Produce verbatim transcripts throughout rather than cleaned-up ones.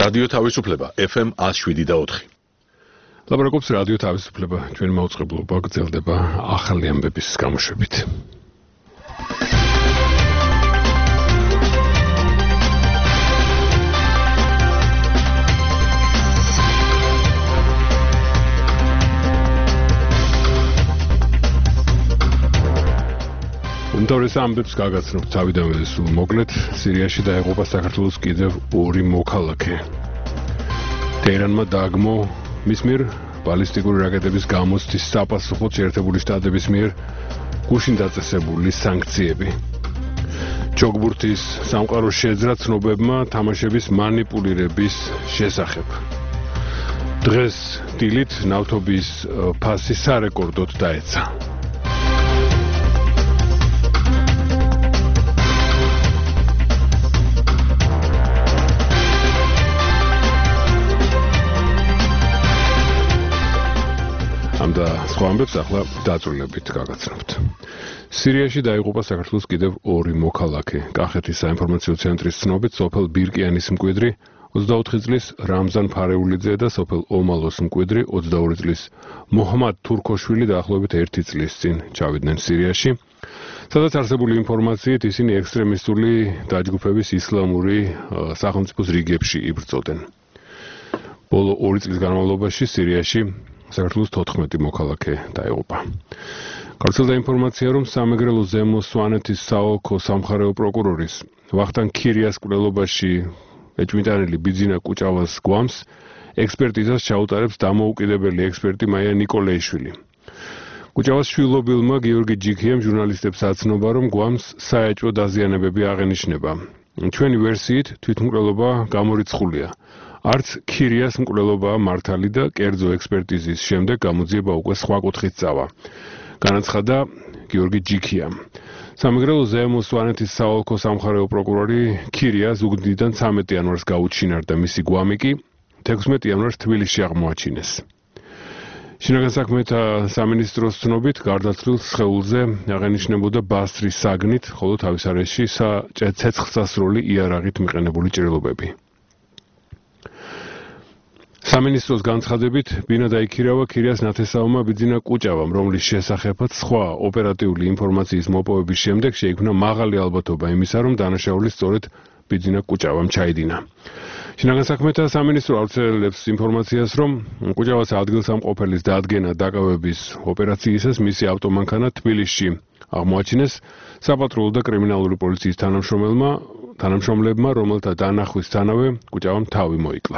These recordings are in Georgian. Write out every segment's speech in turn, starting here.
რადიო თავისუფლება ეფ ემ one oh seven და four. ლაპარაკობს რადიო თავისუფლება, ჩვენი მაუწყებლობა გრძელდება ახალი ამბების გამოშვებით. უმთავრეს ამბებს გაგაცნობთ თავიდანვე სულ მოკლედ, სირიაში დაეღუპა საქართველოს კიდევ ორი მოქალაქე. ტეირანმა დააგმო მის მიერ ბალისტიკური რაკეტების გამოცდის საპასუხოდ შეერთებული შტატების მიერ გუშინ დაწესებული სანქციები. ჯოგბურთის სამყარო შეძრა ცნობებმა თამაშების მანიპულირების შესახებ. დღეს დილით ნავთობის ფასი სარეკორდოდ დაეცა. და სხვა ამბებს ახლა დაწვრილებით გაგაცნობთ. სირიაში დაიღუპა საქართველოს კიდევ ორი მოქალაქე. კახეთის საინფორმაციო ცენტრის ცნობით, სოფელ ბირკიანის მკვიდრი ოცდაოთხი წლის რამზან ფარეულიძე და სოფელ ომალოს მკვიდრი ოცდაორი წლის მოჰმად თურქოშვილი დაახლოებით ერთი წლის წინ ჩავიდნენ სირიაში, სადაც არსებული ინფორმაციით ისინი ექსტრემისტული დაჯგუფების ისლამური სახელმწიფოს რიგებში იბრძოდნენ. ბოლო ორი წლის განმავლობაში სირიაში საქართველოს თოთხმეტი მოქალაქე დაიღუპა. გავრცელდა ინფორმაცია, რომ სამეგრელო ზემო სვანეთის საოლქო სამხარეო პროკურორის ვახტანგ ქირიას კვლელობაში ეჭვმიტანილი ბიძინა კუჭავას გვამს ექსპერტიზას ჩაუტარებს დამოუკიდებელი ექსპერტი მაია ნიკოლეიშვილი. კუჭავას შვილობილმა გიორგი ჯიქიამ ჟურნალისტებს აცნობა, რომ გვამს საეჭვო დაზიანებები აღენიშნება. ჩვენი ვერსიით თვითმკვლელობა გამორიცხულია. არც ქირიას მკვლელობაა მართალი და კერძო ექსპერტიზის შემდეგ გამოძიება უკვე სხვა კუთხით წავა. განაცხადა გიორგი ჯიქიამ. სამეგრელო ზემო სვანეთის საოლქო სამხარეო პროკურორი ქირია ზუგდიდიდან ცამეტი იანვარს გაუჩინარდა, მისი გვამი კი თექვსმეტი იანვარს თბილისში აღმოაჩინეს. შინაგან საქმეთა სამინისტროს ცნობით, გარდაცვლილ სხეულზე აღენიშნებოდა ბასრის საგნით, ხოლო თავის არეში ცეცხლსასროლი იარაღით მიყენებული ჭრილობები. სამინისტროს განცხადებით, ბინა დაიქირავა ქირიას ნათესაურმა ბიძინა კუჭავამ, რომლის შესახებაც სხვა ოპერატიული ინფორმაციის მოპოვების შემდეგ შეიქმნა მაღალი ალბათობა იმისა, რომ დანაშაული სწორედ ბიძინა კუჭავამ ჩაიდინა. შინაგან საქმეთა სამინისტრო ავრცელებს ინფორმაციას, რომ კუჭავას ადგილსამყოფელის დადგენა დაკავების ოპერაციისას მისი ავტომანქანა თბილისში აღმოაჩინეს საპატრულო და კრიმინალური პოლიციის თანამშრომლებმა, თანამშრომლებმა, რომელთა დანახვისთანავე კუჭავამ თავი მოიკლა.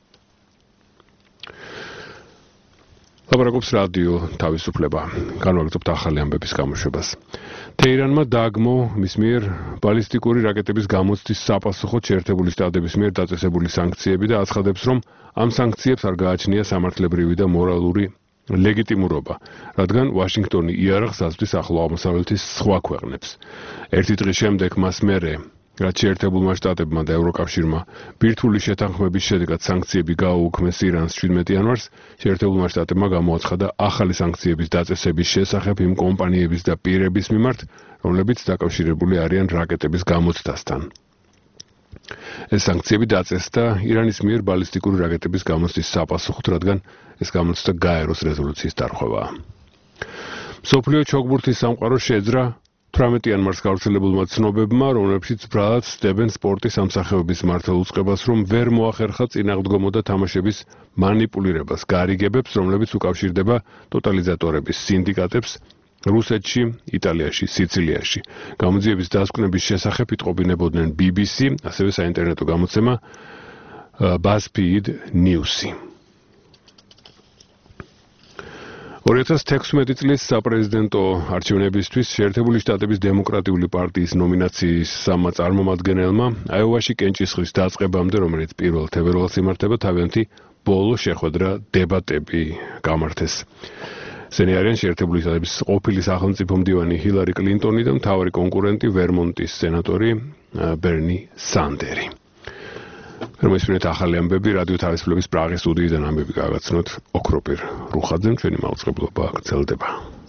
ლაპარაკობს რადიო თავისუფლება. განვაგრძობთ ახალი ამბების გამოშვებას. ტეირანმა დააგმო მის მიერ ბალისტიკური რაკეტების გამოცდის საპასუხოდ შეერთებული შტატების მიერ დაწესებული სანქციები და აცხადებს, რომ ამ სანქციებს არ გააჩნია სამართლებრივი და მორალური ლეგიტიმურობა, რადგან ვაშინგტონი იარაღს აწვდის ახლო აღმოსავლეთის სხვა ქვეყნებს. ერთი დღის შემდეგ მას მერე რაც შეერთებულმა შტატებმა და ევროკავშირმა ბირთვული შეთანხმების შედეგად სანქციები გააუქმეს ირანს შვიდმეტი იანვარს, შეერთებულმა შტატებმა გამოაცხადა ახალი სანქციების დაწესების შესახებ იმ კომპანიების და პირების მიმართ, რომლებიც დაკავშირებული არიან რაკეტების გამოცდასთან. ეს სანქციები დაწესდა ირანის მიერ ბალისტიკური რაკეტების გამოცდის საპასუხოდ, რადგან ეს გამოცდა გაეროს რეზოლუციის დარღვევაა. მსოფლიო ჩოგბურთის სამყარო შეძრა თვრამეტი იანვარს გავრცელებულმა ცნობებმა, რომლებშიც ბრალად ცდებენ სპორტის ამსახეობის მართალ უწყებას, რომ ვერ მოახერხა წინააღმდეგობოდა თამაშების მანიპულირებას, გარიგებებს, რომლებიც უკავშირდება ტოტალიზატორების სინდიკატებს რუსეთში, იტალიაში, სიცილიაში. გამოძიების დასკვნების შესახებ იტყობინებოდნენ ბი ბი სი, ასევე საინტერნეტო გამოცემა BuzzFeed News-ი. ორი ათას თექვსმეტი წლის საპრეზიდენტო არჩევნებისთვის შეერთებული შტატების დემოკრატიული პარტიის ნომინაციის სამმა წარმომადგენელმა აიოვაში კენჭისყრის დაწყებამდე, რომელიც პირველ თებერვალს იმართება, თავიანთი ბოლო შეხვედრა დებატები გამართეს. ესენი არიან შეერთებული შტატების ყოფილი სახელმწიფო მდივანი ჰილარი კლინტონი და მთავარი კონკურენტი ვერმონტის სენატორი ბერნი სანდერი. რომისმენთ ახალი ამბები რადიო თავისუფლების პრაღის სტუდიიდან ამბები გაგაცნოთ ოქროპირ რუხაძემ, ჩვენი მაუწყებლობა გრძელდება.